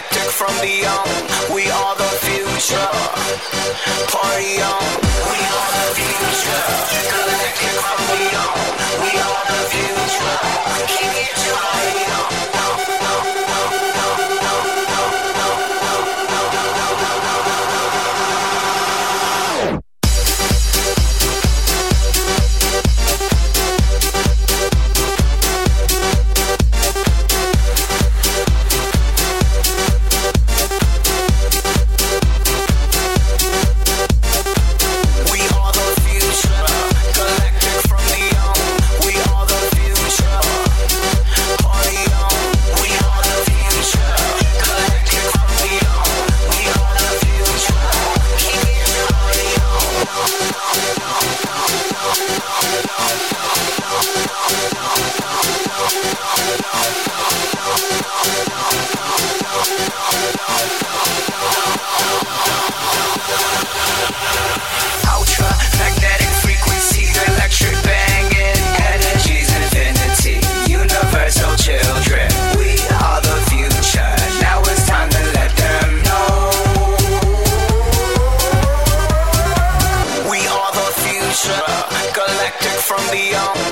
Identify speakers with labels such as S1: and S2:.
S1: galactic from beyond. We are the future. Party on. We are the future. Galactic from beyond. We are the future. Keep it to party on. Galactic from beyond.